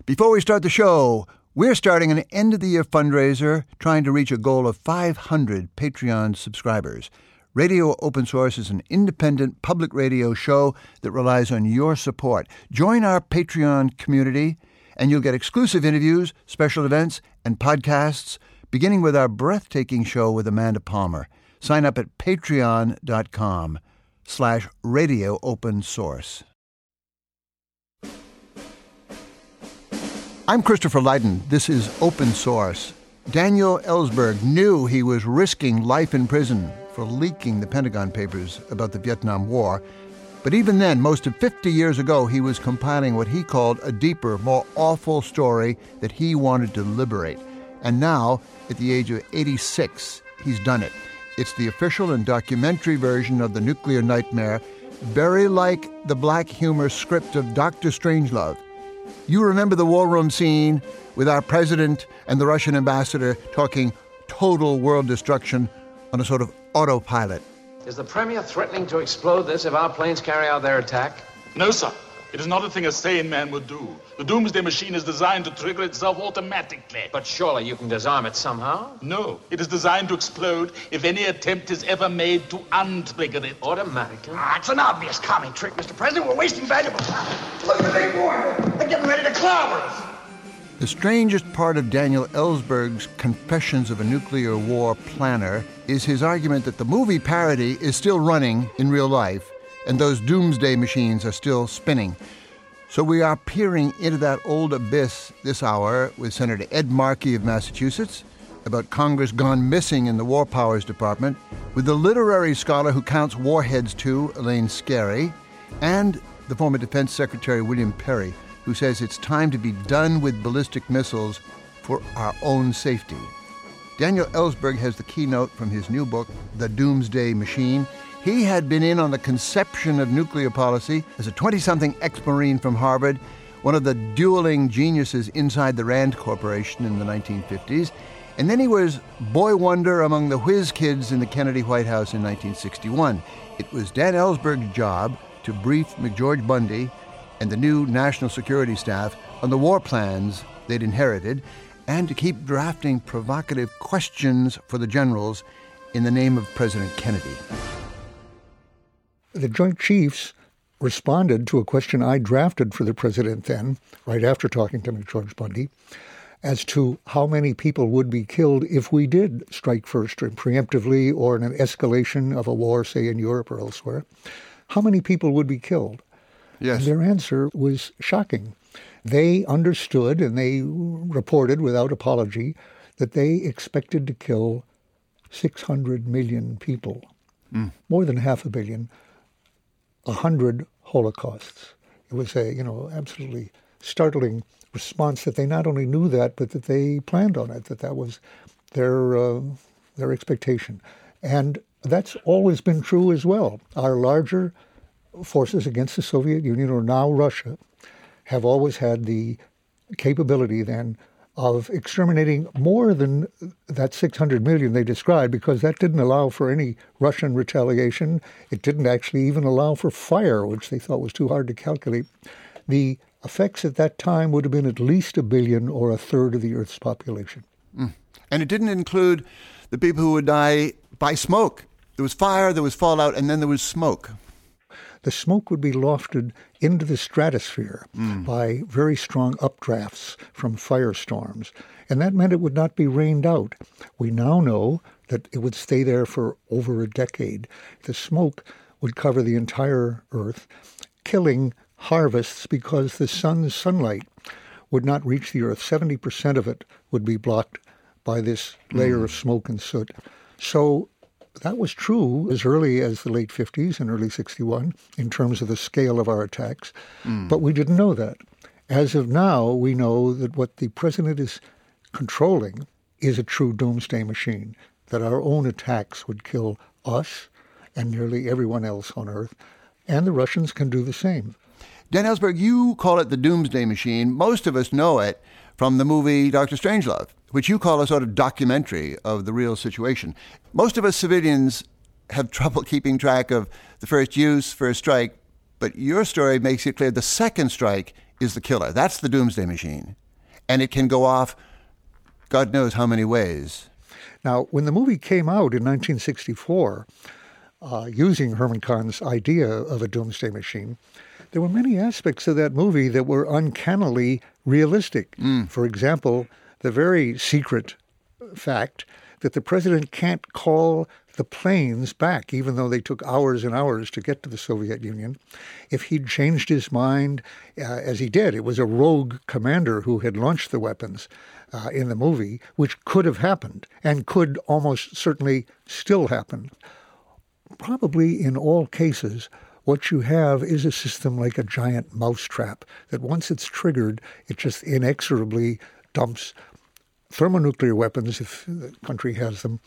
Before we start the show, we're starting an end-of-the-year fundraiser trying to reach a goal of 500 Patreon subscribers. Radio Open Source is an independent public radio show that relies on your support. Join our Patreon community, and you'll get exclusive interviews, special events, and podcasts, beginning with our breathtaking show with Amanda Palmer. Sign up at patreon.com/Radio Open Source. I'm Christopher Lydon. This is Open Source. Daniel Ellsberg knew he was risking life in prison for leaking the Pentagon Papers about the Vietnam War. But even then, most of 50 years ago, he was compiling what he called a deeper, more awful story that he wanted to liberate. And now, at the age of 86, he's done it. It's the official and documentary version of the nuclear nightmare, very like the black humor script of Dr. Strangelove. You remember the war room scene with our president and the Russian ambassador talking total world destruction on a sort of autopilot. Is the Premier threatening to explode this if our planes carry out their attack? No, sir. It is not a thing a sane man would do. The Doomsday Machine is designed to trigger itself automatically. But surely you can disarm it somehow? No. It is designed to explode if any attempt is ever made to untrigger it. Automatically? It's an obvious commie trick, Mr. President. We're wasting valuable time. Look at the big boy. They're getting ready to clobber us. The strangest part of Daniel Ellsberg's Confessions of a Nuclear War Planner is his argument that the movie parody is still running in real life, and those doomsday machines are still spinning. So we are peering into that old abyss this hour with Senator Ed Markey of Massachusetts about Congress gone missing in the War Powers Department, with the literary scholar who counts warheads too, Elaine Scarry, and the former Defense Secretary William Perry, who says it's time to be done with ballistic missiles for our own safety. Daniel Ellsberg has the keynote from his new book, The Doomsday Machine. He had been in on the conception of nuclear policy as a 20-something ex-Marine from Harvard, one of the dueling geniuses inside the Rand Corporation in the 1950s. And then he was boy wonder among the whiz kids in the Kennedy White House in 1961. It was Dan Ellsberg's job to brief McGeorge Bundy and the new National Security Staff on the war plans they'd inherited, and to keep drafting provocative questions for the generals in the name of President Kennedy. The Joint Chiefs responded to a question I drafted for the president then, right after talking to McGeorge Bundy, as to how many people would be killed if we did strike first or preemptively or in an escalation of a war, say in Europe or elsewhere. How many people would be killed? Yes. And their answer was shocking. They understood, and they reported without apology, that they expected to kill 600 million people, more than 500 million, 100 holocausts. It was a, absolutely startling response that they not only knew that, but that they planned on it, that was their expectation. And that's always been true as well. Our larger forces against the Soviet Union, or now Russia, have always had the capability then of exterminating more than that 600 million they described, because that didn't allow for any Russian retaliation. It didn't actually even allow for fire, which they thought was too hard to calculate. The effects at that time would have been at least 1 billion, or a third of the Earth's population. And it didn't include the people who would die by smoke. There was fire, there was fallout, and then there was smoke. The smoke would be lofted into the stratosphere by very strong updrafts from firestorms, and that meant it would not be rained out. We now know that it would stay there for over a decade. The smoke would cover the entire Earth, killing harvests because the sun's sunlight would not reach the Earth. 70% of it would be blocked by this layer of smoke and soot. So that was true as early as the late 50s and early 61 in terms of the scale of our attacks. But we didn't know that. As of now, we know that what the president is controlling is a true doomsday machine, that our own attacks would kill us and nearly everyone else on Earth, and the Russians can do the same. Dan Ellsberg, you call it the Doomsday Machine. Most of us know it from the movie Dr. Strangelove, which you call a sort of documentary of the real situation. Most of us civilians have trouble keeping track of the first use, first strike, but your story makes it clear the second strike is the killer. That's the doomsday machine. And it can go off God knows how many ways. Now, when the movie came out in 1964, using Herman Kahn's idea of a doomsday machine, there were many aspects of that movie that were uncannily realistic. For example, the very secret fact that the president can't call the planes back, even though they took hours and hours to get to the Soviet Union. If he'd changed his mind, as he did, it was a rogue commander who had launched the weapons in the movie, which could have happened and could almost certainly still happen. Probably in all cases, what you have is a system like a giant mousetrap that once it's triggered, it just inexorably dumps thermonuclear weapons, if the country has them,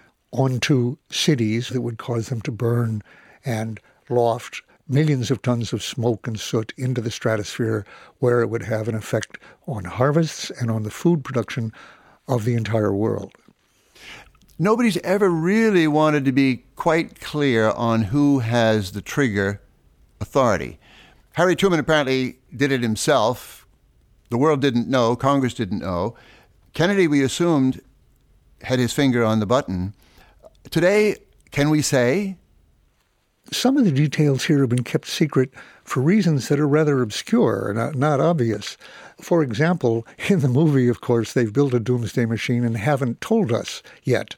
onto cities that would cause them to burn and loft millions of tons of smoke and soot into the stratosphere, where it would have an effect on harvests and on the food production of the entire world. Nobody's ever really wanted to be quite clear on who has the trigger authority. Harry Truman apparently did it himself. The world didn't know. Congress didn't know. Kennedy, we assumed, had his finger on the button. Today, can we say? Some of the details here have been kept secret for reasons that are rather obscure and not obvious. For example, in the movie, of course, they've built a doomsday machine and haven't told us yet,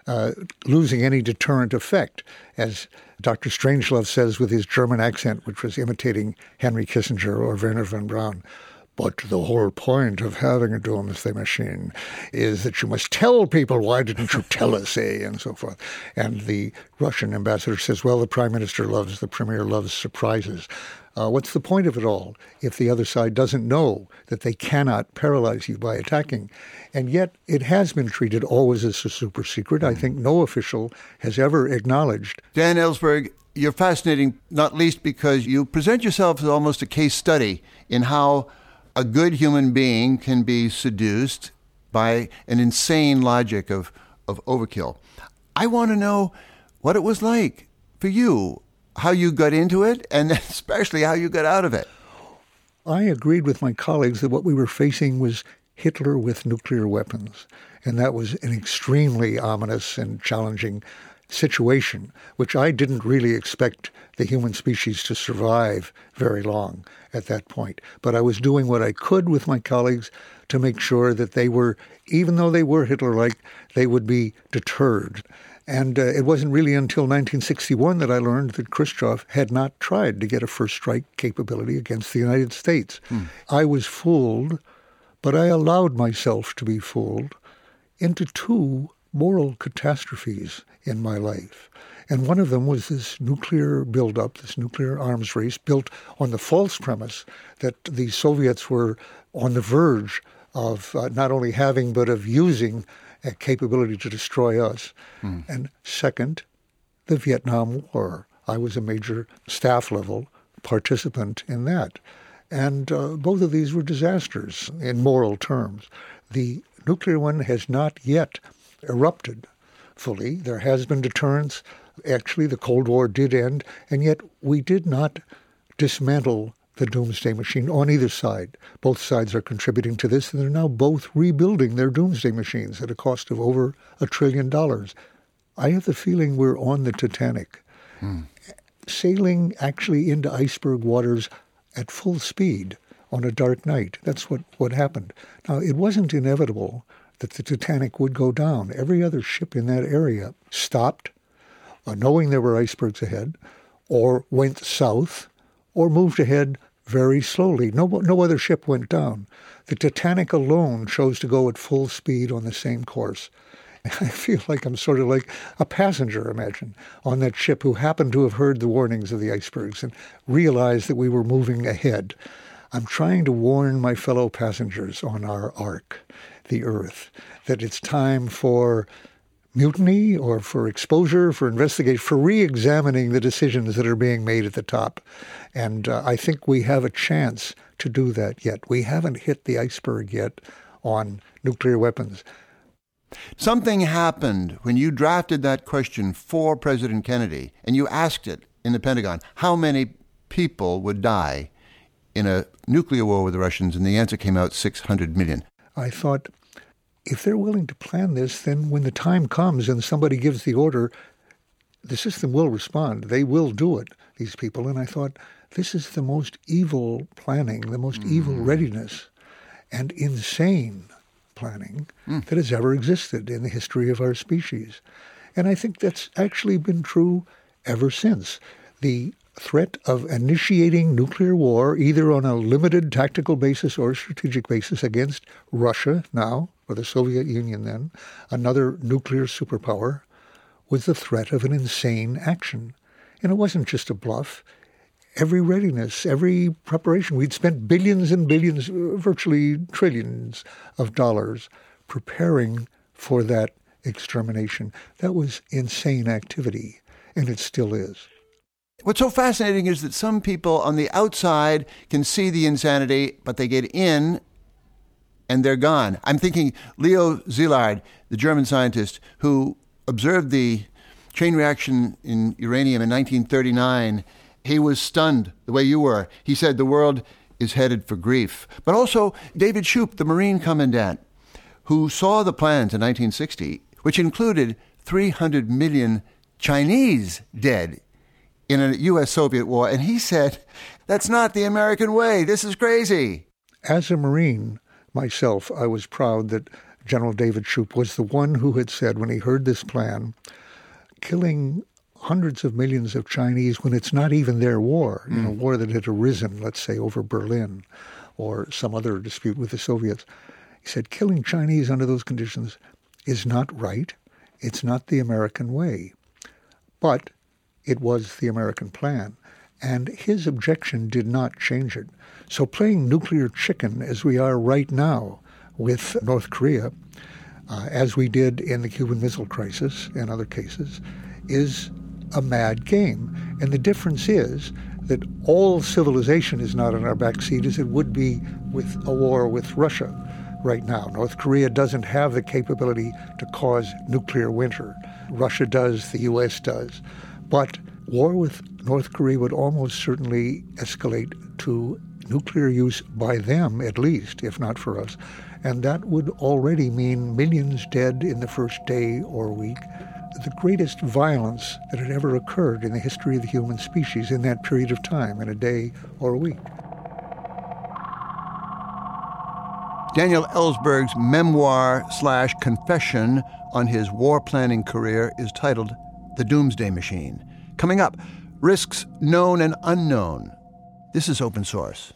losing any deterrent effect, as Dr. Strangelove says with his German accent, which was imitating Henry Kissinger or Wernher von Braun. But the whole point of having a doomsday machine is that you must tell people, why didn't you tell us, eh, and so forth. And the Russian ambassador says, well, the prime minister loves, the premier loves surprises. What's the point of it all if the other side doesn't know that they cannot paralyze you by attacking? And yet it has been treated always as a super secret. I think no official has ever acknowledged. Dan Ellsberg, you're fascinating, not least because you present yourself as almost a case study in how a good human being can be seduced by an insane logic of overkill. I want to know what it was like for you, how you got into it, and especially how you got out of it. I agreed with my colleagues that what we were facing was Hitler with nuclear weapons, and that was an extremely ominous and challenging situation, which I didn't really expect the human species to survive very long at that point. But I was doing what I could with my colleagues to make sure that they were, even though they were Hitler-like, they would be deterred. And it wasn't really until 1961 that I learned that Khrushchev had not tried to get a first strike capability against the United States. I was fooled, but I allowed myself to be fooled into two moral catastrophes in my life. And one of them was this nuclear buildup, this nuclear arms race built on the false premise that the Soviets were on the verge of not only having, but of using a capability to destroy us. And second, the Vietnam War. I was a major staff-level participant in that. And both of these were disasters in moral terms. The nuclear one has not yet erupted fully. There has been deterrence. Actually, the Cold War did end, and yet we did not dismantle the doomsday machine on either side. Both sides are contributing to this, and they're now both rebuilding their doomsday machines at a cost of over $1 trillion. I have the feeling we're on the Titanic, sailing actually into iceberg waters at full speed on a dark night. That's what happened. Now, it wasn't inevitable that the Titanic would go down. Every other ship in that area stopped, knowing there were icebergs ahead, or went south, or moved ahead very slowly. No other ship went down. The Titanic alone chose to go at full speed on the same course. I feel like I'm sort of like a passenger, imagine, on that ship who happened to have heard the warnings of the icebergs and realized that we were moving ahead. I'm trying to warn my fellow passengers on our ark, the Earth, that it's time for mutiny or for exposure, for investigation, for re-examining the decisions that are being made at the top. And I think we have a chance to do that yet. We haven't hit the iceberg yet on nuclear weapons. Something happened when you drafted that question for President Kennedy, and you asked it in the Pentagon, how many people would die in a nuclear war with the Russians, and the answer came out 600 million. I thought, if they're willing to plan this, then when the time comes and somebody gives the order, the system will respond. They will do it, these people. And I thought, this is the most evil planning, the most evil readiness and insane planning that has ever existed in the history of our species. And I think that's actually been true ever since. The threat of initiating nuclear war, either on a limited tactical basis or strategic basis against Russia now, or the Soviet Union then, another nuclear superpower, was the threat of an insane action. And it wasn't just a bluff. Every readiness, every preparation, we'd spent billions and billions, virtually trillions of dollars preparing for that extermination. That was insane activity, and it still is. What's so fascinating is that some people on the outside can see the insanity, but they get in and they're gone. I'm thinking Leo Szilard, the German scientist who observed the chain reaction in uranium in 1939. He was stunned the way you were. He said the world is headed for grief. But also David Shoup, the Marine commandant, who saw the plans in 1960, which included 300 million Chinese dead in a U.S.-Soviet war. And he said, that's not the American way. This is crazy. As a Marine myself, I was proud that General David Shoup was the one who had said, when he heard this plan, killing hundreds of millions of Chinese when it's not even their war, a war that had arisen, let's say, over Berlin or some other dispute with the Soviets. He said, killing Chinese under those conditions is not right. It's not the American way. But it was the American plan. And his objection did not change it. So playing nuclear chicken, as we are right now with North Korea, as we did in the Cuban Missile Crisis and other cases, is a mad game. And the difference is that all civilization is not in our backseat as it would be with a war with Russia right now. North Korea doesn't have the capability to cause nuclear winter. Russia does, the U.S. does. But war with North Korea would almost certainly escalate to nuclear use by them, at least, if not for us. And that would already mean millions dead in the first day or week. The greatest violence that had ever occurred in the history of the human species in that period of time, in a day or a week. Daniel Ellsberg's memoir/confession on his war planning career is titled The Doomsday Machine. Coming up, risks known and unknown. This is Open Source.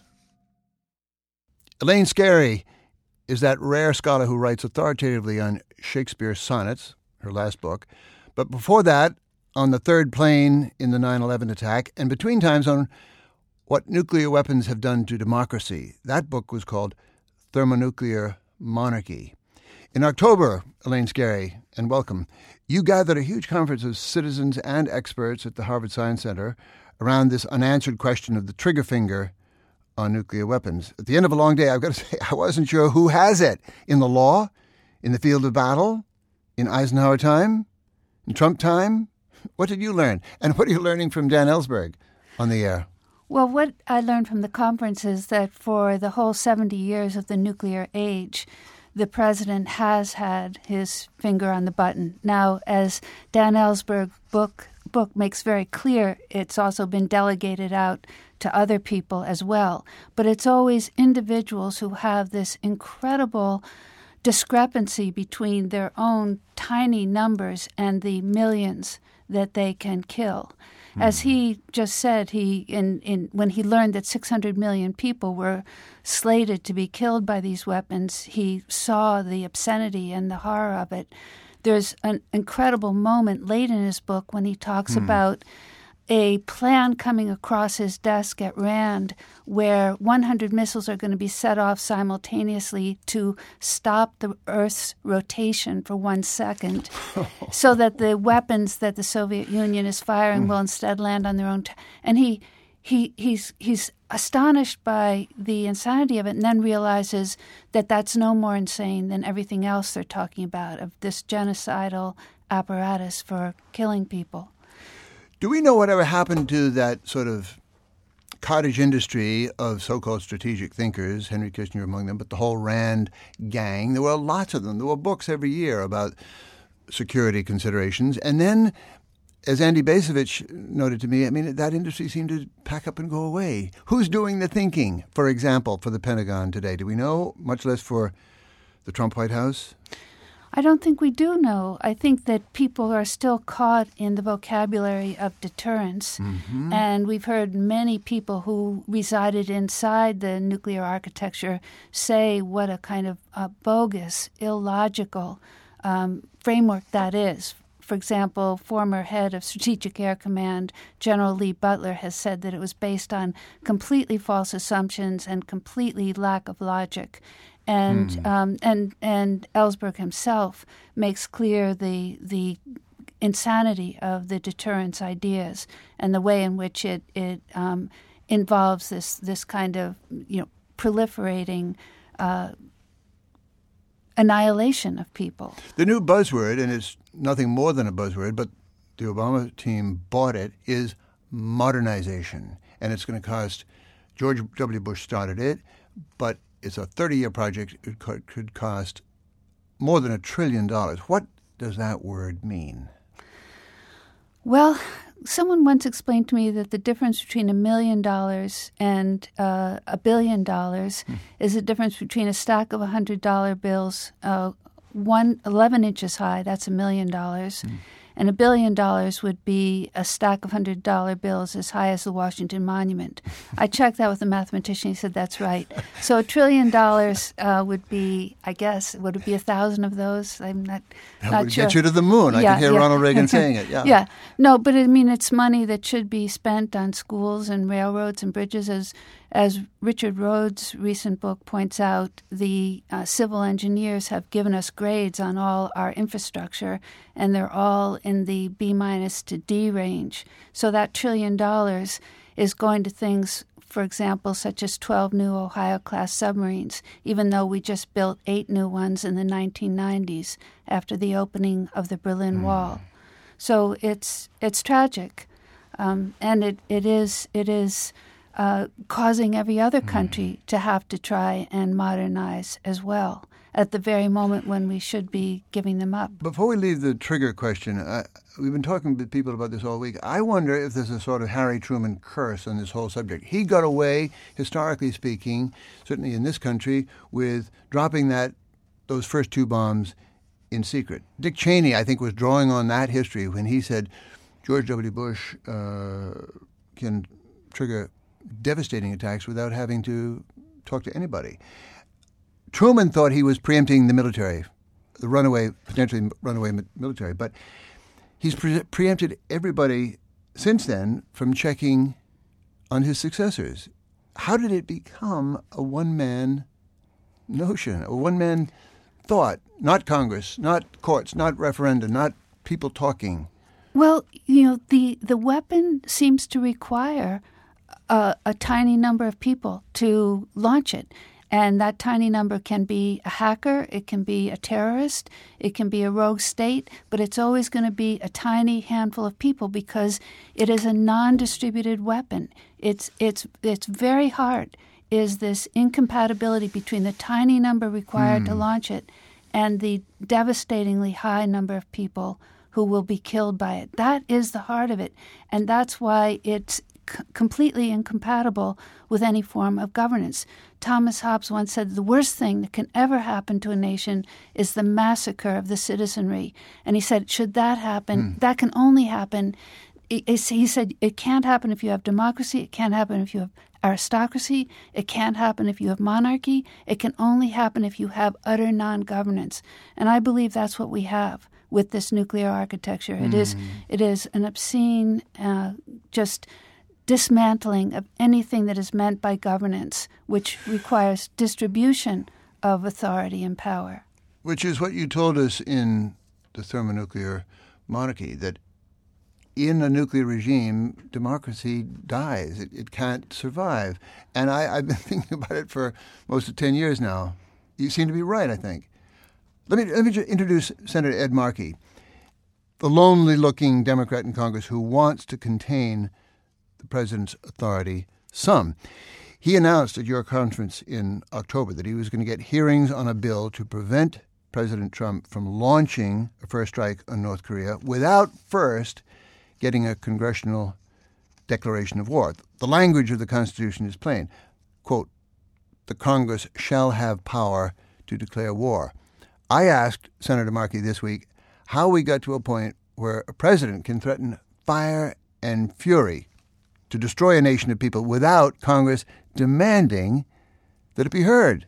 Elaine Scarry is that rare scholar who writes authoritatively on Shakespeare's sonnets, her last book, but before that, on the third plane in the 9/11 attack, and between times on what nuclear weapons have done to democracy. That book was called Thermonuclear Monarchy. In October, Elaine Scarry, and welcome, you gathered a huge conference of citizens and experts at the Harvard Science Center around this unanswered question of the trigger finger on nuclear weapons. At the end of a long day, I've got to say, I wasn't sure who has it. In the law? In the field of battle? In Eisenhower time? In Trump time? What did you learn? And what are you learning from Dan Ellsberg on the air? Well, what I learned from the conference is that for the whole 70 years of the nuclear age, the president has had his finger on the button. Now, as Dan Ellsberg's book makes very clear, it's also been delegated out to other people as well. But it's always individuals who have this incredible discrepancy between their own tiny numbers and the millions that they can kill. As he just said, when he learned that 600 million people were slated to be killed by these weapons, he saw the obscenity and the horror of it. There's an incredible moment late in his book when he talks about a plan coming across his desk at RAND where 100 missiles are going to be set off simultaneously to stop the Earth's rotation for 1 second so that the weapons that the Soviet Union is firing will instead land on their own. And he's astonished by the insanity of it and then realizes that that's no more insane than everything else they're talking about, of this genocidal apparatus for killing people. Do we know whatever happened to that sort of cottage industry of so-called strategic thinkers, Henry Kissinger among them, but the whole Rand gang. There were lots of them. There were books every year about security considerations. And then, as Andy Bacevich noted to me, I mean, that industry seemed to pack up and go away. Who's doing the thinking, for example, for the Pentagon today? Do we know, much less for the Trump White House? I don't think we do know. I think that people are still caught in the vocabulary of deterrence. Mm-hmm. And we've heard many people who resided inside the nuclear architecture say what a kind of bogus, illogical framework that is. For example, former head of Strategic Air Command, General Lee Butler, has said that it was based on completely false assumptions and completely lack of logic. And Ellsberg himself makes clear the insanity of the deterrence ideas and the way in which it involves this kind of proliferating annihilation of people. The new buzzword, and it's nothing more than a buzzword, but the Obama team bought it, is modernization. And it's going to cost, George W. Bush started it, but it's a 30-year project. It could cost more than $1 trillion. What does that word mean? Well, someone once explained to me that the difference between $1 million and $1 billion is the difference between a stack of $100 bills, 11 inches high, that's $1 million, and $1 billion would be a stack of $100 bills as high as the Washington Monument. I checked that with a mathematician. He said that's right. So $1 trillion would be, I guess, would it be 1,000 of those? I'm not that sure. Would get you to the moon. I can hear Ronald Reagan saying it. Yeah. Yeah. No, but I mean, it's money that should be spent on schools and railroads and bridges. As Richard Rhodes' recent book points out, the civil engineers have given us grades on all our infrastructure, and they're all in the B- to D range. So that $1 trillion is going to things, for example, such as 12 new Ohio-class submarines, even though we just built 8 new ones in the 1990s after the opening of the Berlin Wall. So it's tragic, and it is causing every other country to have to try and modernize as well at the very moment when we should be giving them up. Before we leave the trigger question, we've been talking to people about this all week. I wonder if there's a sort of Harry Truman curse on this whole subject. He got away, historically speaking, certainly in this country, with dropping those first 2 bombs in secret. Dick Cheney, I think, was drawing on that history when he said George W. Bush can trigger devastating attacks without having to talk to anybody. Truman thought he was preempting the military, potentially runaway military, but he's preempted everybody since then from checking on his successors. How did it become a one-man notion, a one-man thought? Not Congress, not courts, not referenda, not people talking. Well, the weapon seems to require a tiny number of people to launch it. And that tiny number can be a hacker, it can be a terrorist, it can be a rogue state, but it's always going to be a tiny handful of people because it is a non-distributed weapon. It's very hard, is this incompatibility between the tiny number required to launch it and the devastatingly high number of people who will be killed by it. That is the heart of it, and that's why it's completely incompatible with any form of governance. Thomas Hobbes once said the worst thing that can ever happen to a nation is the massacre of the citizenry. And he said, should that happen, that can only happen. He said it can't happen if you have democracy. It can't happen if you have aristocracy. It can't happen if you have monarchy. It can only happen if you have utter non-governance. And I believe that's what we have with this nuclear architecture. It is an obscene, just dismantling of anything that is meant by governance, which requires distribution of authority and power. Which is what you told us in the thermonuclear monarchy, that in a nuclear regime, democracy dies. It can't survive. And I've been thinking about it for most of 10 years now. You seem to be right, I think. Let me just introduce Senator Ed Markey, the lonely-looking Democrat in Congress who wants to contain the president's authority some. He announced at your conference in October that he was going to get hearings on a bill to prevent President Trump from launching a first strike on North Korea without first getting a congressional declaration of war. The language of the Constitution is plain. Quote, the Congress shall have power to declare war. I asked Senator Markey this week how we got to a point where a president can threaten fire and fury to destroy a nation of people without Congress demanding that it be heard.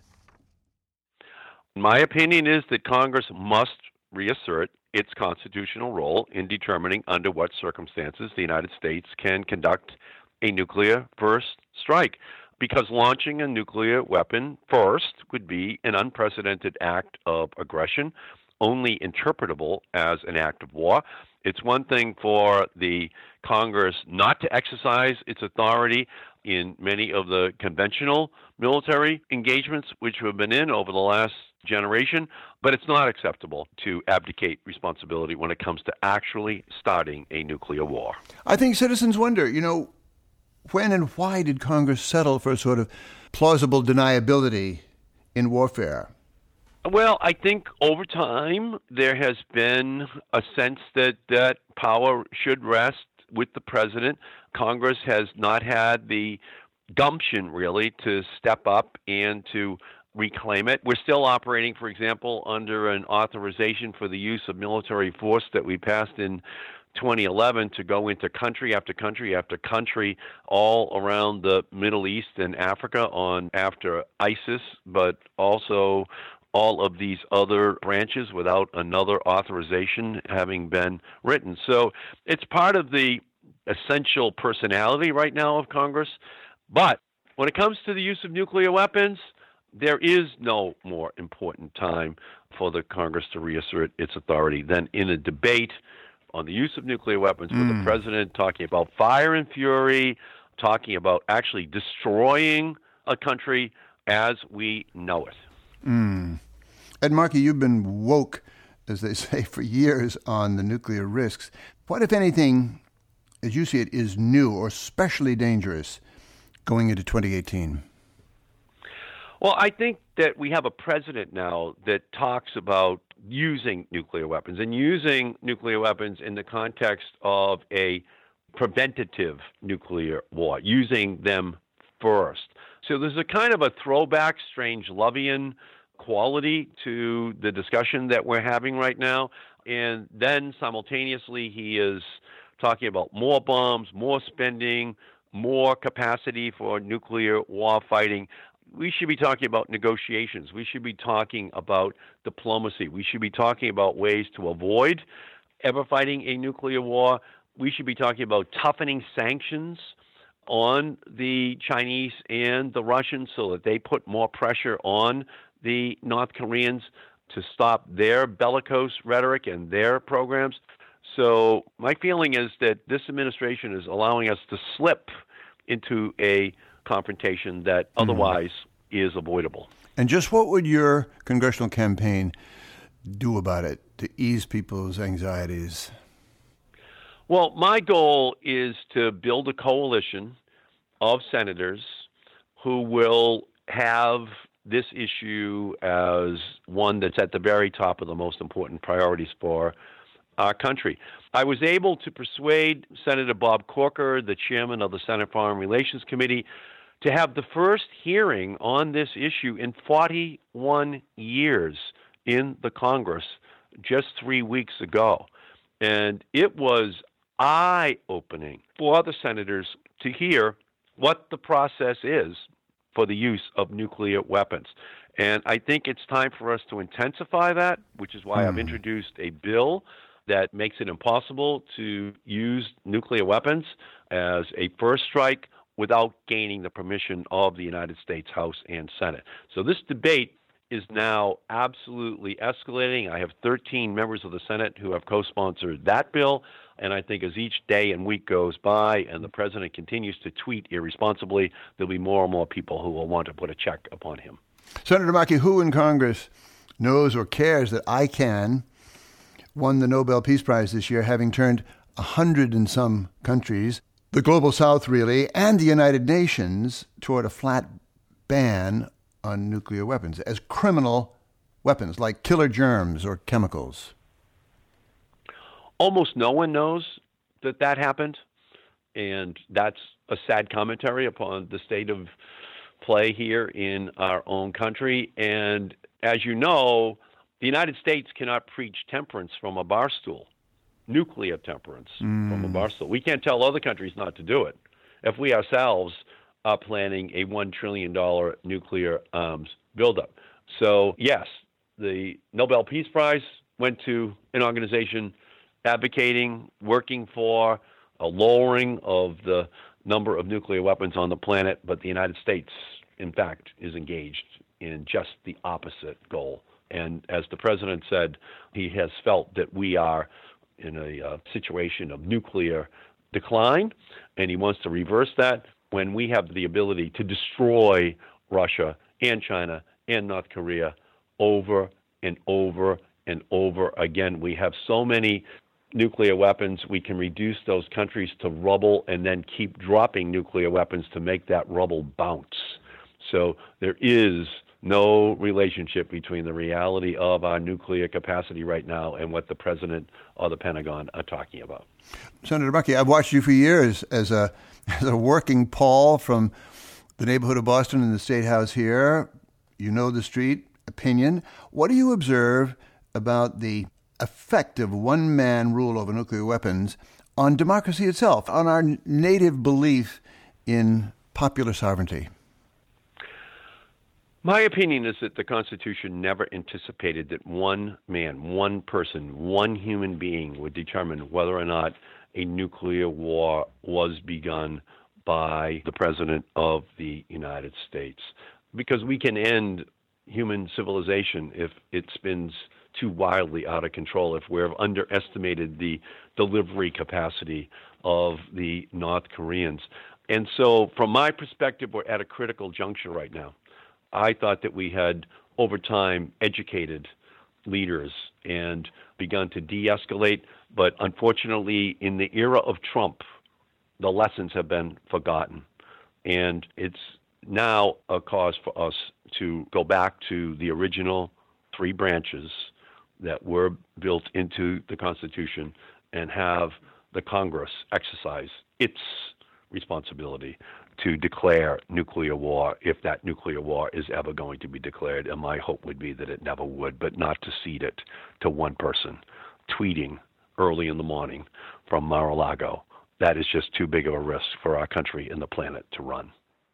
My opinion is that Congress must reassert its constitutional role in determining under what circumstances the United States can conduct a nuclear first strike, because launching a nuclear weapon first would be an unprecedented act of aggression, only interpretable as an act of war. It's one thing for the Congress not to exercise its authority in many of the conventional military engagements which we've been in over the last generation, but it's not acceptable to abdicate responsibility when it comes to actually starting a nuclear war. I think citizens wonder, when and why did Congress settle for a sort of plausible deniability in warfare? Well, I think over time there has been a sense that power should rest with the president. Congress has not had the gumption, really, to step up and to reclaim it. We're still operating, for example, under an authorization for the use of military force that we passed in 2011 to go into country after country after country all around the Middle East and Africa after ISIS, but also all of these other branches without another authorization having been written. So it's part of the essential personality right now of Congress. But when it comes to the use of nuclear weapons, there is no more important time for the Congress to reassert its authority than in a debate on the use of nuclear weapons with the president talking about fire and fury, talking about actually destroying a country as we know it. Ed Markey, you've been woke, as they say, for years on the nuclear risks. What, if anything, as you see it, is new or especially dangerous going into 2018? Well, I think that we have a president now that talks about using nuclear weapons and using nuclear weapons in the context of a preventative nuclear war, using them first. So there's a kind of a throwback, Strange-Lovian quality to the discussion that we're having right now. And then simultaneously, he is talking about more bombs, more spending, more capacity for nuclear war fighting. We should be talking about negotiations. We should be talking about diplomacy. We should be talking about ways to avoid ever fighting a nuclear war. We should be talking about toughening sanctions on the Chinese and the Russians so that they put more pressure on the North Koreans to stop their bellicose rhetoric and their programs. So my feeling is that this administration is allowing us to slip into a confrontation that otherwise is avoidable. And just what would your congressional campaign do about it to ease people's anxieties? Well, my goal is to build a coalition of senators who will have this issue as one that's at the very top of the most important priorities for our country. I was able to persuade Senator Bob Corker, the chairman of the Senate Foreign Relations Committee, to have the first hearing on this issue in 41 years in the Congress just 3 weeks ago. And it was eye-opening for the senators to hear what the process is for the use of nuclear weapons. And I think it's time for us to intensify that, which is why I've introduced a bill that makes it impossible to use nuclear weapons as a first strike without gaining the permission of the United States House and Senate. So this debate is now absolutely escalating. I have 13 members of the Senate who have co-sponsored that bill, and I think as each day and week goes by and the president continues to tweet irresponsibly, there'll be more and more people who will want to put a check upon him. Senator Markey, who in Congress knows or cares that ICAN won the Nobel Peace Prize this year, having turned 100 and some countries, the Global South, really, and the United Nations toward a flat ban on nuclear weapons as criminal weapons, like killer germs or chemicals? Almost no one knows that happened, and that's a sad commentary upon the state of play here in our own country. And as you know, the United States cannot preach temperance from a bar stool, nuclear temperance from a bar stool. We can't tell other countries not to do it if we ourselves are planning a $1 trillion nuclear arms buildup. So, yes, the Nobel Peace Prize went to an organization advocating, working for a lowering of the number of nuclear weapons on the planet, but the United States, in fact, is engaged in just the opposite goal. And as the president said, he has felt that we are in a situation of nuclear decline, and he wants to reverse that when we have the ability to destroy Russia and China and North Korea over and over and over again. We have so many nuclear weapons, we can reduce those countries to rubble and then keep dropping nuclear weapons to make that rubble bounce. So there is no relationship between the reality of our nuclear capacity right now and what the president or the Pentagon are talking about. Senator Markey, I've watched you for years as a working Paul from the neighborhood of Boston in the State House here. You know the street opinion. What do you observe about the effect of one-man rule over nuclear weapons on democracy itself, on our native belief in popular sovereignty? My opinion is that the Constitution never anticipated that one man, one person, one human being would determine whether or not a nuclear war was begun by the President of the United States. Because we can end human civilization if it spins too wildly out of control, if we've underestimated the delivery capacity of the North Koreans. And so from my perspective, we're at a critical juncture right now. I thought that we had, over time, educated leaders and begun to de-escalate, but unfortunately, in the era of Trump, the lessons have been forgotten. And it's now a cause for us to go back to the original three branches that were built into the Constitution and have the Congress exercise its responsibility to declare nuclear war if that nuclear war is ever going to be declared. And my hope would be that it never would, but not to cede it to one person tweeting early in the morning from Mar-a-Lago. That is just too big of a risk for our country and the planet to run.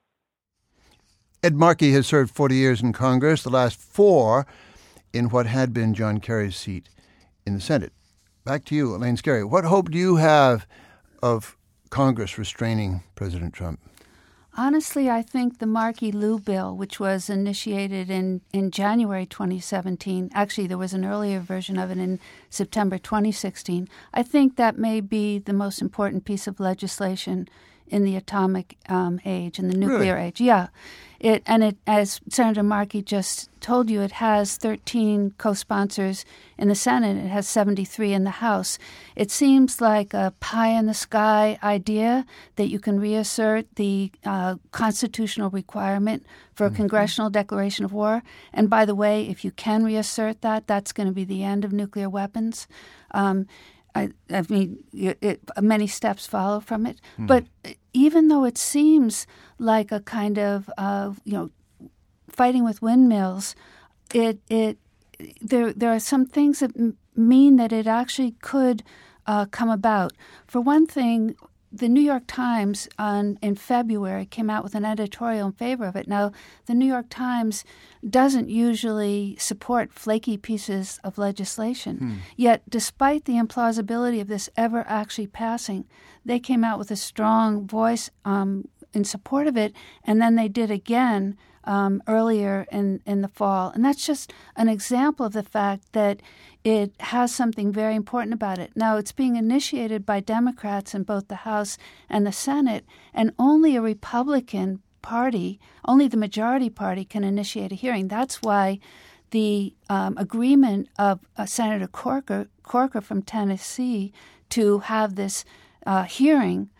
Ed Markey has served 40 years in Congress, the last 4 in what had been John Kerry's seat in the Senate. Back to you, Elaine Scarry. What hope do you have of Congress restraining President Trump? Honestly, I think the Markey-Liu bill, which was initiated in January 2017, actually there was an earlier version of it in September 2016, I think that may be the most important piece of legislation in the atomic age, in the nuclear age. Yeah. It, as Senator Markey just told you, it has 13 co-sponsors in the Senate. It has 73 in the House. It seems like a pie-in-the-sky idea that you can reassert the constitutional requirement for a congressional declaration of war. And by the way, if you can reassert that, that's going to be the end of nuclear weapons. I mean, many steps follow from it. But even though it seems like a kind of, fighting with windmills, there are some things that mean that it actually could come about. For one thing, the New York Times in February came out with an editorial in favor of it. Now, the New York Times doesn't usually support flaky pieces of legislation. Yet, despite the implausibility of this ever actually passing, they came out with a strong voice in support of it, and then they did again earlier in the fall. And that's just an example of the fact that it has something very important about it. Now, it's being initiated by Democrats in both the House and the Senate, and only a Republican party, only the majority party can initiate a hearing. That's why the agreement of Senator Corker from Tennessee to have this hearing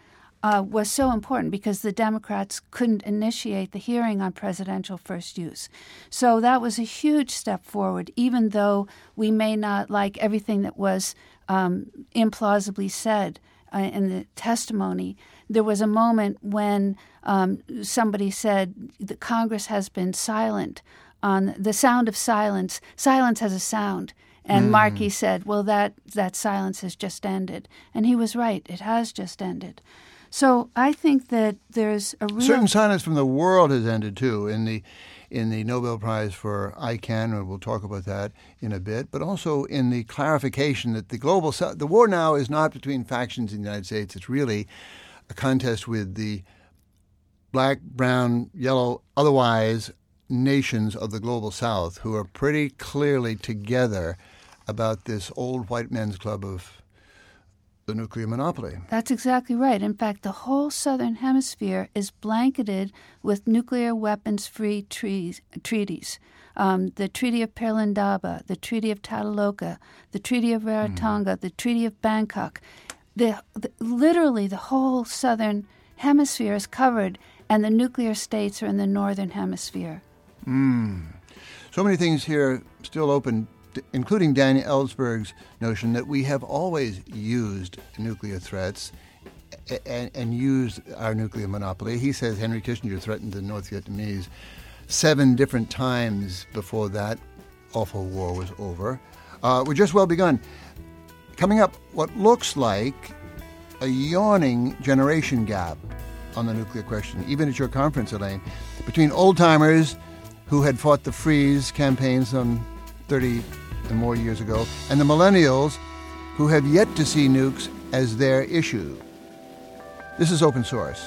was so important because the Democrats couldn't initiate the hearing on presidential first use. So that was a huge step forward, even though we may not like everything that was implausibly said in the testimony. There was a moment when somebody said that Congress has been silent on the sound of silence. Silence has a sound. And Markey said, well, that silence has just ended. And he was right. It has just ended. So I think that there's a real... Certain silence from the world has ended, too, in the Nobel Prize for ICANN, and we'll talk about that in a bit, but also in the clarification that the war now is not between factions in the United States. It's really a contest with the black, brown, yellow, otherwise nations of the global South who are pretty clearly together about this old white men's club of the nuclear monopoly. That's exactly right. In fact, the whole Southern Hemisphere is blanketed with nuclear weapons-free treaties. The Treaty of Perlindaba, the Treaty of Tataloka, the Treaty of Rarotonga, the Treaty of Bangkok. Literally, the whole Southern Hemisphere is covered, and the nuclear states are in the Northern Hemisphere. So many things here still open, including Dan Ellsberg's notion that we have always used nuclear threats and used our nuclear monopoly. He says Henry Kissinger threatened the North Vietnamese 7 different times before that awful war was over. We're just well begun. Coming up, what looks like a yawning generation gap on the nuclear question, even at your conference, Elaine, between old-timers who had fought the freeze campaign some 30 and more years ago, and the millennials who have yet to see nukes as their issue. This is Open Source.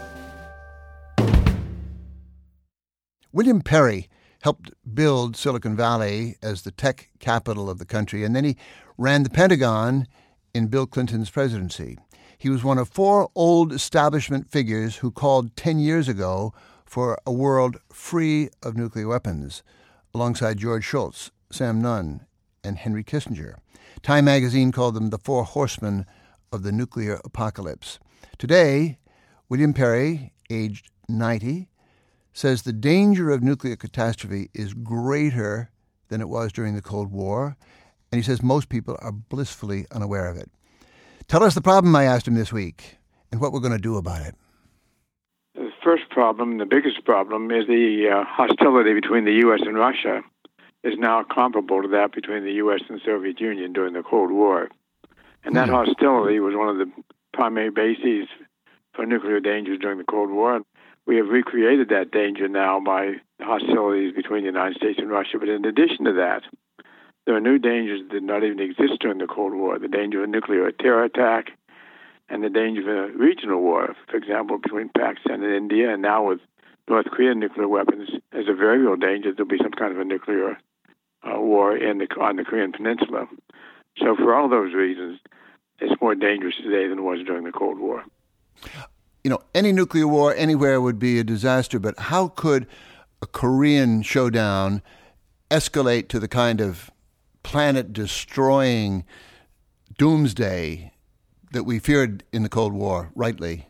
William Perry helped build Silicon Valley as the tech capital of the country, and then he ran the Pentagon in Bill Clinton's presidency. He was one of 4 old establishment figures who called 10 years ago for a world free of nuclear weapons, alongside George Shultz, Sam Nunn, and Henry Kissinger. Time magazine called them the 4 horsemen of the nuclear apocalypse. Today, William Perry, aged 90, says the danger of nuclear catastrophe is greater than it was during the Cold War, and he says most people are blissfully unaware of it. Tell us the problem, I asked him this week, and what we're going to do about it. The first problem, the biggest problem, is the hostility between the U.S. and Russia is now comparable to that between the U.S. and the Soviet Union during the Cold War. And that hostility was one of the primary bases for nuclear dangers during the Cold War. We have recreated that danger now by hostilities between the United States and Russia. But in addition to that, there are new dangers that did not even exist during the Cold War. The danger of a nuclear terror attack and the danger of a regional war, for example, between Pakistan and India, and now with North Korean nuclear weapons, there's a very real danger there'll be some kind of a nuclear war on the Korean Peninsula. So for all those reasons, it's more dangerous today than it was during the Cold War. You know, any nuclear war anywhere would be a disaster, but how could a Korean showdown escalate to the kind of planet-destroying doomsday that we feared in the Cold War, rightly?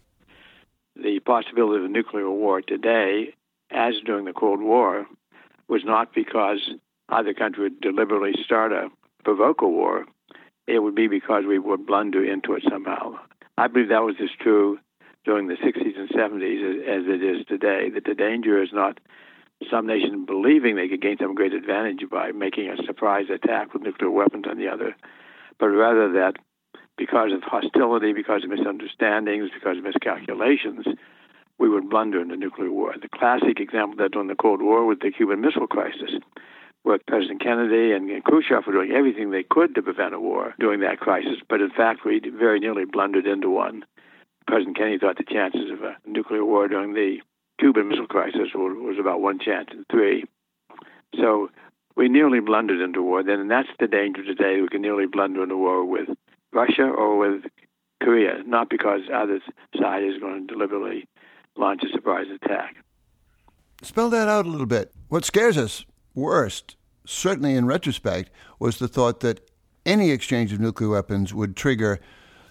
The possibility of a nuclear war today, as during the Cold War, was not because either country would deliberately provoke a war. It would be because we would blunder into it somehow. I believe that was as true during the 60s and 70s as it is today, that the danger is not some nation believing they could gain some great advantage by making a surprise attack with nuclear weapons on the other, but rather that because of hostility, because of misunderstandings, because of miscalculations, we would blunder into nuclear war. The classic example of that during the Cold War was the Cuban Missile Crisis, where President Kennedy and Khrushchev were doing everything they could to prevent a war during that crisis, but in fact we very nearly blundered into one. President Kennedy thought the chances of a nuclear war during the Cuban Missile Crisis was about 1 chance in 3. So we nearly blundered into war then, and that's the danger today. We can nearly blunder into war with Russia or with Korea, not because either side is going to deliberately launch a surprise attack. Spell that out a little bit. What scares us worst, certainly in retrospect, was the thought that any exchange of nuclear weapons would trigger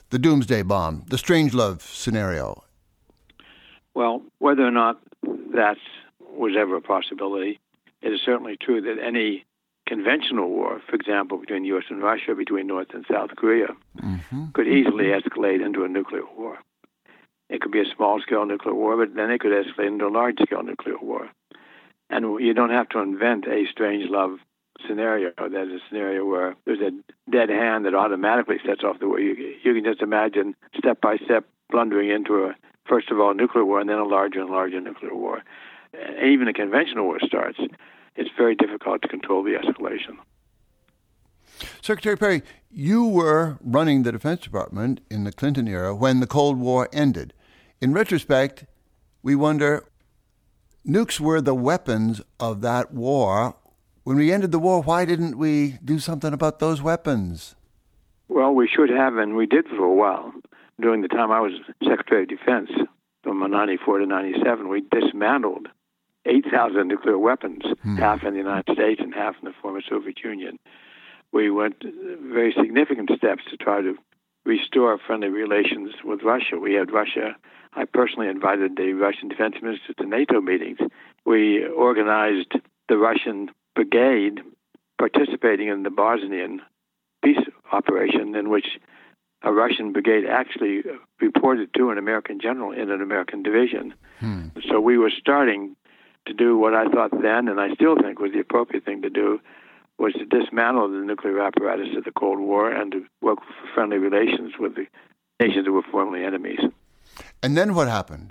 the doomsday bomb, the Strangelove scenario? Well, whether or not that was ever a possibility, it is certainly true that any conventional war, for example, between the U.S. and Russia, between North and South Korea, could easily escalate into a nuclear war. It could be a small-scale nuclear war, but then it could escalate into a large-scale nuclear war. And you don't have to invent a Strangelove scenario. That's a scenario where there's a dead hand that automatically sets off the war. You can just imagine step-by-step blundering into first of all, a nuclear war, and then a larger and larger nuclear war. And even a conventional war starts, it's very difficult to control the escalation. Secretary Perry, you were running the Defense Department in the Clinton era when the Cold War ended. In retrospect, we wonder, nukes were the weapons of that war. When we ended the war, why didn't we do something about those weapons? Well, we should have, and we did for a while. During the time I was Secretary of Defense, from 94 to 97, we dismantled 8,000 nuclear weapons, half in the United States and half in the former Soviet Union. We went very significant steps to try to restore friendly relations with Russia. We had Russia. I personally invited the Russian defense minister to NATO meetings. We organized the Russian brigade participating in the Bosnian peace operation, in which a Russian brigade actually reported to an American general in an American division. So we were starting to do what I thought then, and I still think was the appropriate thing to do, was to dismantle the nuclear apparatus of the Cold War and to work for friendly relations with the nations that were formerly enemies. And then what happened?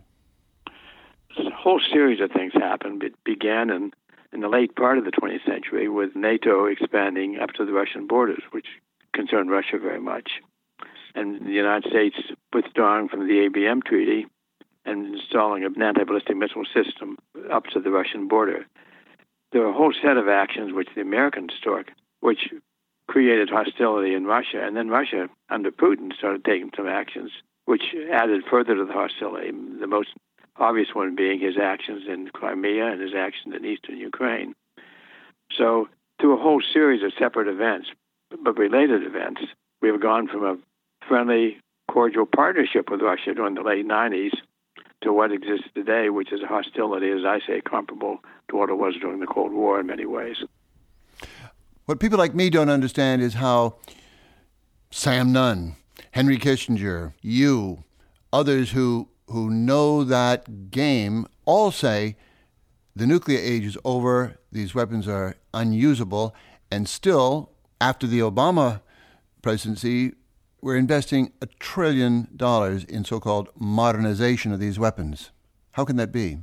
A whole series of things happened. It began in the late part of the 20th century with NATO expanding up to the Russian borders, which concerned Russia very much, and the United States withdrawing from the ABM Treaty and installing an anti-ballistic missile system up to the Russian border. There were a whole set of actions which the Americans took, which created hostility in Russia. And then Russia, under Putin, started taking some actions which added further to the hostility, the most obvious one being his actions in Crimea and his actions in eastern Ukraine. So through a whole series of separate events, but related events, we have gone from a friendly, cordial partnership with Russia during the late 90s to what exists today, which is a hostility, as I say, comparable to what it was during the Cold War in many ways. What people like me don't understand is how Sam Nunn, Henry Kissinger, you, others who know that game all say the nuclear age is over, these weapons are unusable, and still, after the Obama presidency, we're investing $1 trillion in so-called modernization of these weapons. How can that be?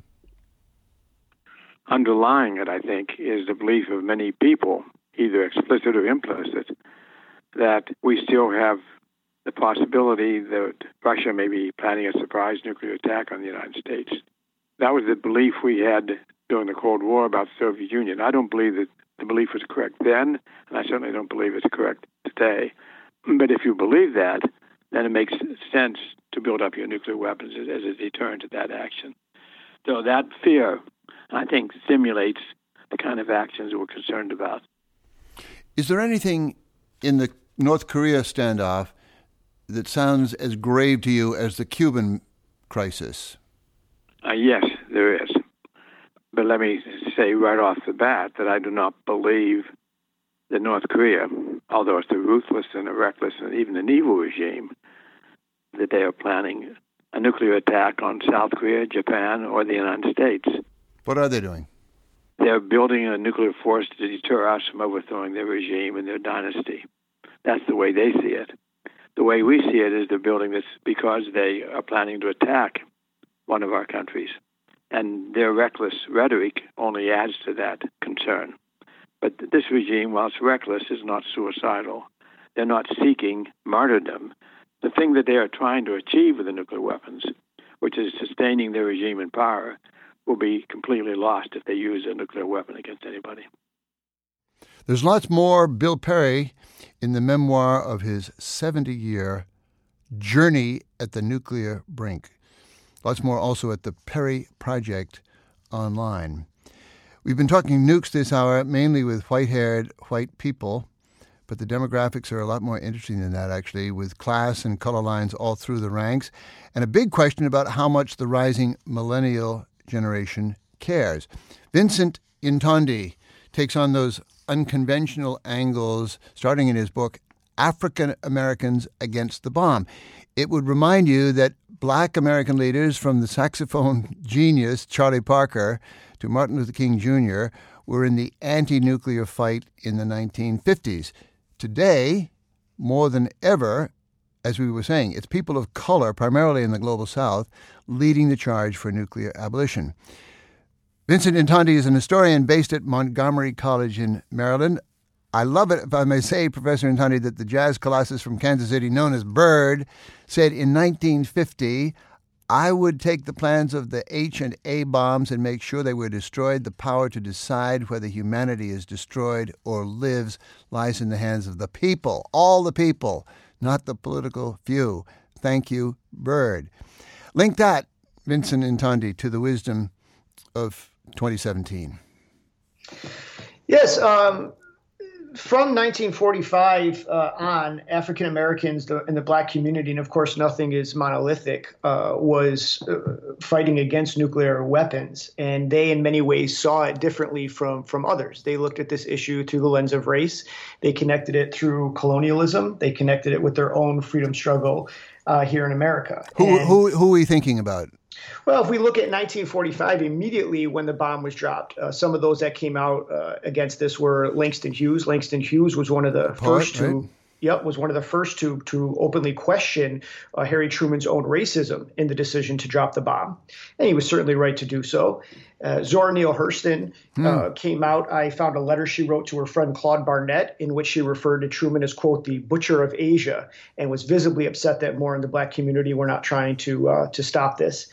Underlying it, I think, is the belief of many people, either explicit or implicit, that we still have the possibility that Russia may be planning a surprise nuclear attack on the United States. That was the belief we had during the Cold War about the Soviet Union. I don't believe that the belief was correct then, and I certainly don't believe it's correct today. But if you believe that, then it makes sense to build up your nuclear weapons as a deterrent to that action. So that fear, I think, stimulates the kind of actions we're concerned about. Is there anything in the North Korea standoff that sounds as grave to you as the Cuban crisis? Yes, there is. But let me say right off the bat that I do not believe that North Korea, although it's a ruthless and a reckless and even an evil regime, that they are planning a nuclear attack on South Korea, Japan, or the United States. What are they doing? They're building a nuclear force to deter us from overthrowing their regime and their dynasty. That's the way they see it. The way we see it is they're building this because they are planning to attack one of our countries. And their reckless rhetoric only adds to that concern. But this regime, while it's reckless, is not suicidal. They're not seeking martyrdom. The thing that they are trying to achieve with the nuclear weapons, which is sustaining their regime in power, will be completely lost if they use a nuclear weapon against anybody. There's lots more Bill Perry in the memoir of his 70-year journey at the nuclear brink. Lots more also at the Perry Project online. We've been talking nukes this hour, mainly with white-haired white people. but the demographics are a lot more interesting than that, actually, with class and color lines all through the ranks, and a big question about how much the rising millennial generation cares. Vincent Intondi takes on those unconventional angles, starting in his book, African Americans Against the Bomb. It would remind you that Black American leaders, from the saxophone genius Charlie Parker to Martin Luther King Jr., were in the anti-nuclear fight in the 1950s. Today, more than ever, as we were saying, it's people of color, primarily in the global South, leading the charge for nuclear abolition. Vincent Intondi is an historian based at Montgomery College in Maryland. I love it, if I may say, Professor Intondi, that the jazz colossus from Kansas City, known as Bird, said in 1950, "I would take the plans of the H and A bombs and make sure they were destroyed. The power to decide whether humanity is destroyed or lives lies in the hands of the people, all the people, not the political few. Thank you, Bird." Link that, Vincent Intondi, to the wisdom of 2017. Yes, from 1945 on, African Americans in the Black community, and of course nothing is monolithic, was fighting against nuclear weapons. And they in many ways saw it differently from others. They looked at this issue through the lens of race. They connected it through colonialism. They connected it with their own freedom struggle here in America. Who are we thinking about? Well, if we look at 1945, immediately when the bomb was dropped, some of those that came out against this were Langston Hughes. Langston Hughes was one of the first to, right? Yep, was one of the first to openly question Harry Truman's own racism in the decision to drop the bomb, and he was certainly right to do so. Zora Neale Hurston came out. I found a letter she wrote to her friend Claude Barnett in which she referred to Truman as, quote, the butcher of Asia, and was visibly upset that more in the Black community were not trying to stop this.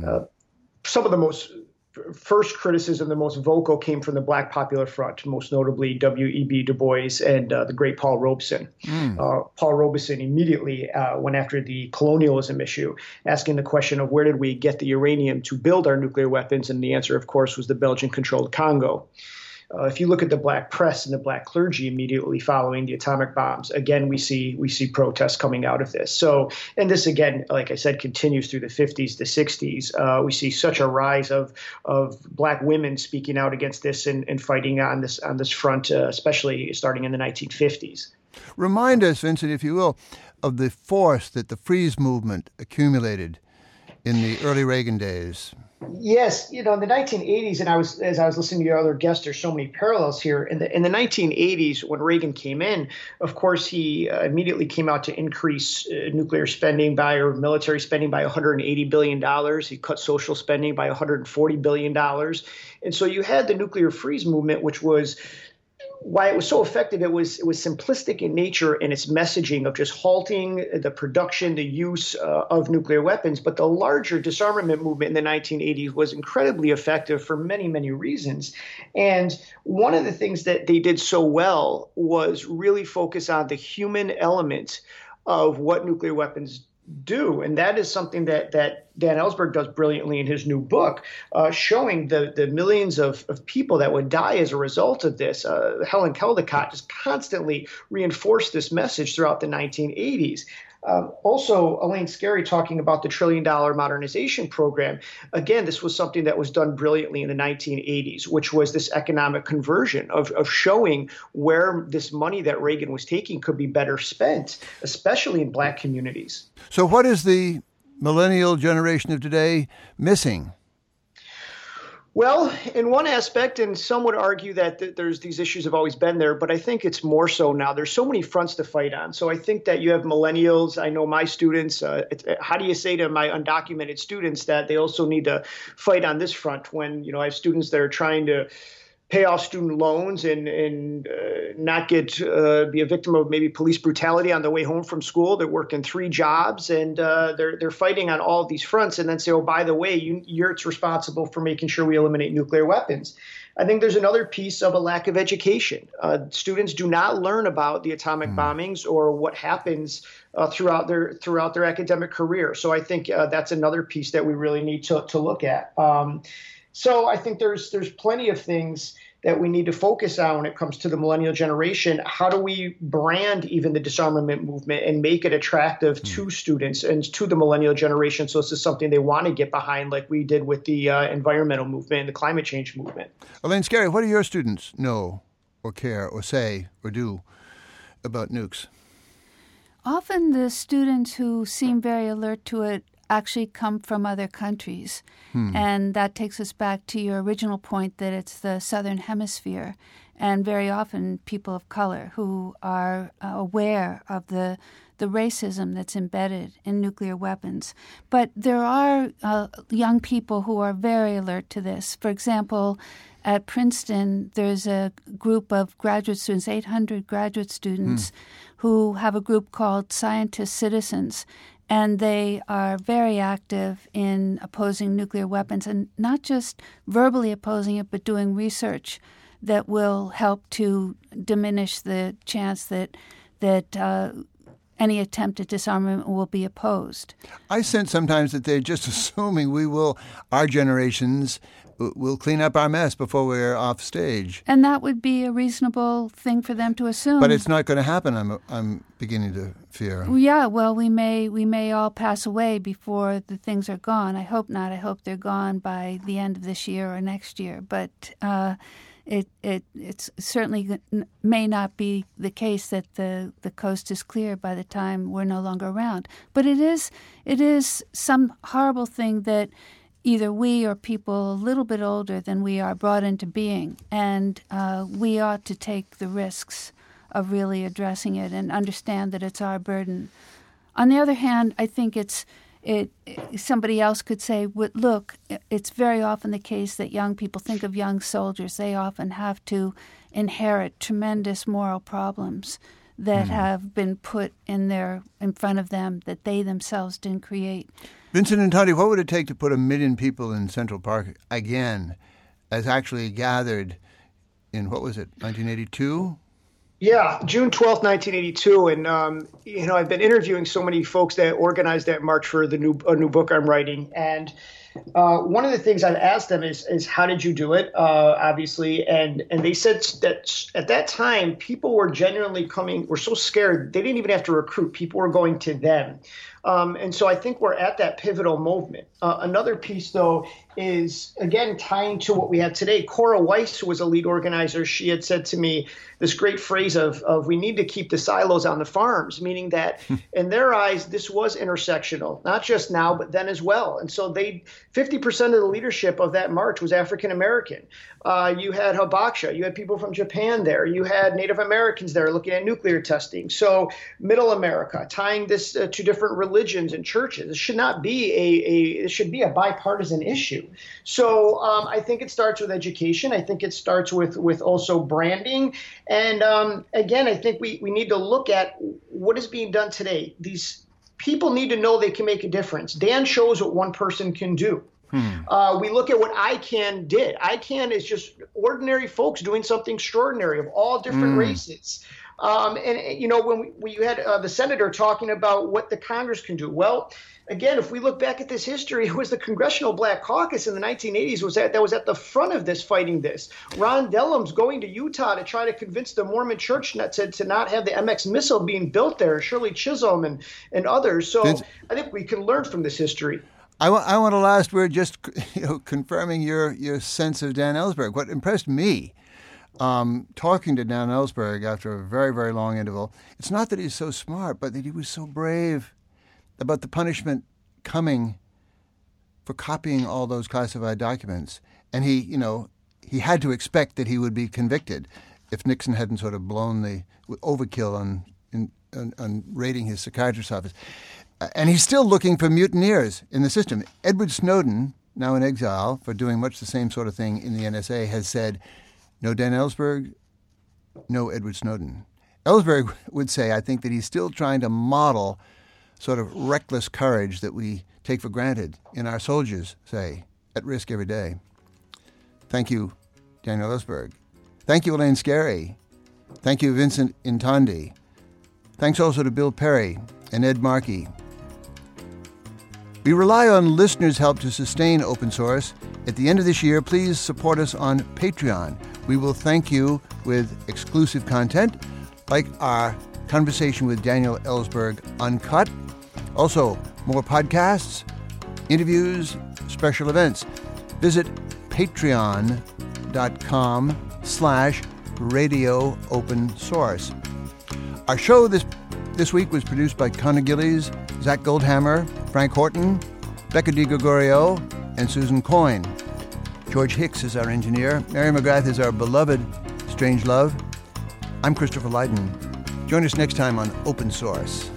Some of the most first criticism, the most vocal, came from the Black Popular Front, most notably W.E.B. Du Bois and the great Paul Robeson. Paul Robeson immediately went after the colonialism issue, asking the question of where did we get the uranium to build our nuclear weapons? And the answer, of course, was the Belgian-controlled Congo. If you look at the Black press and the Black clergy immediately following the atomic bombs, again, we see protests coming out of this. So, and this, again, like I said, continues through the 50s, the 60s. We see such a rise of Black women speaking out against this and fighting on this front, especially starting in the 1950s. Remind us, Vincent, if you will, of the force that the Freeze movement accumulated in the early Reagan days. Yes, in the 1980s, and as I was listening to your other guests, there's so many parallels here. In the 1980s, when Reagan came in, of course, he immediately came out to increase nuclear spending or military spending by $180 billion. He cut social spending by $140 billion. And so you had the nuclear freeze movement, which was why it was so effective. It was simplistic in nature in its messaging of just halting the production, the use of nuclear weapons. But the larger disarmament movement in the 1980s was incredibly effective for many, many reasons. And one of the things that they did so well was really focus on the human element of what nuclear weapons do. And that is something that Dan Ellsberg does brilliantly in his new book, showing the millions of people that would die as a result of this. Helen Caldicott just constantly reinforced this message throughout the 1980s. Also, Elaine Scarry talking about the $1 trillion modernization program. Again, this was something that was done brilliantly in the 1980s, which was this economic conversion of showing where this money that Reagan was taking could be better spent, especially in Black communities. So what is the millennial generation of today missing? Well, in one aspect, and some would argue that there's these issues have always been there, but I think it's more so now. There's so many fronts to fight on. So I think that you have millennials. I know my students. How do you say to my undocumented students that they also need to fight on this front when, I have students that are trying to pay off student loans and not be a victim of maybe police brutality on the way home from school. They're working 3 jobs and they're fighting on all of these fronts, and then say, oh, by the way, you're responsible for making sure we eliminate nuclear weapons. I think there's another piece of a lack of education. Students do not learn about the atomic bombings or what happens throughout their academic career. So I think that's another piece that we really need to look at. So I think there's plenty of things that we need to focus on when it comes to the millennial generation. How do we brand even the disarmament movement and make it attractive to students and to the millennial generation, so this is something they want to get behind, like we did with the environmental movement and the climate change movement? Elaine Scarry, what do your students know or care or say or do about nukes? Often the students who seem very alert to it actually come from other countries. And that takes us back to your original point that it's the Southern Hemisphere, and very often people of color who are aware of the racism that's embedded in nuclear weapons. But there are young people who are very alert to this. For example, at Princeton, there's a group of graduate students, 800 graduate students, who have a group called Scientist Citizens. And they are very active in opposing nuclear weapons, and not just verbally opposing it, but doing research that will help to diminish the chance that any attempt at disarmament will be opposed. I sense sometimes that they're just assuming our generations will clean up our mess before we're off stage. And that would be a reasonable thing for them to assume. But it's not going to happen, I'm beginning to fear. Yeah, well, we may all pass away before the things are gone. I hope not. I hope they're gone by the end of this year or next year. But it's certainly may not be the case that the coast is clear by the time we're no longer around. But it is some horrible thing that either we or people a little bit older than we are brought into being, and we ought to take the risks of really addressing it and understand that it's our burden. On the other hand, I think somebody else could say, look, it's very often the case that young people think of young soldiers. They often have to inherit tremendous moral problems that have been put in front of them that they themselves didn't create. Vincent Intanti, what would it take to put 1 million people in Central Park again, as actually gathered in, 1982? Yeah, June 12th, 1982. And, I've been interviewing so many folks that organized that march for a new book I'm writing. And one of the things I've asked them is how did you do it, obviously. And they said that at that time, people were genuinely were so scared, they didn't even have to recruit. People were going to them. And so I think we're at that pivotal moment. Another piece, though, is, again, tying to what we have today. Cora Weiss, who was a lead organizer, she had said to me this great phrase of we need to keep the silos on the farms, meaning that in their eyes, this was intersectional, not just now, but then as well. And so 50% of the leadership of that march was African American. You had Hibakusha, you had people from Japan there, you had Native Americans there looking at nuclear testing. So Middle America, tying this to different religions and churches. It should not be it should be a bipartisan issue. So I think it starts with education. I think it starts with also branding. And again, I think we need to look at what is being done today. These people need to know they can make a difference. Dan shows what one person can do. We look at what ICANN did. ICANN is just ordinary folks doing something extraordinary of all different races. When you had the senator talking about what the Congress can do. Well, again, if we look back at this history, it was the Congressional Black Caucus in the 1980s that was at the front of this, fighting this. Ron Dellum's going to Utah to try to convince the Mormon Church to not have the MX missile being built there, Shirley Chisholm and others. So I think we can learn from this history. I want a last word, just confirming your sense of Dan Ellsberg. What impressed me, talking to Dan Ellsberg after a very, very long interval, it's not that he's so smart, but that he was so brave about the punishment coming for copying all those classified documents. And he had to expect that he would be convicted if Nixon hadn't sort of blown the overkill on raiding his psychiatrist's office. And he's still looking for mutineers in the system. Edward Snowden, now in exile for doing much the same sort of thing in the NSA, has said, no Dan Ellsberg, no Edward Snowden. Ellsberg would say, I think, that he's still trying to model sort of reckless courage that we take for granted in our soldiers, say, at risk every day. Thank you, Daniel Ellsberg. Thank you, Elaine Scarry. Thank you, Vincent Intanti. Thanks also to Bill Perry and Ed Markey. We rely on listeners' help to sustain open source. At the end of this year, please support us on Patreon. We will thank you with exclusive content, like our conversation with Daniel Ellsberg uncut. Also, more podcasts, interviews, special events. Visit patreon.com/radio open source. Our show this week was produced by Connor Gillies, Zach Goldhammer, Frank Horton, Becca DiGregorio, and Susan Coyne. George Hicks is our engineer. Mary McGrath is our beloved Strangelove. I'm Christopher Lydon. Join us next time on Open Source.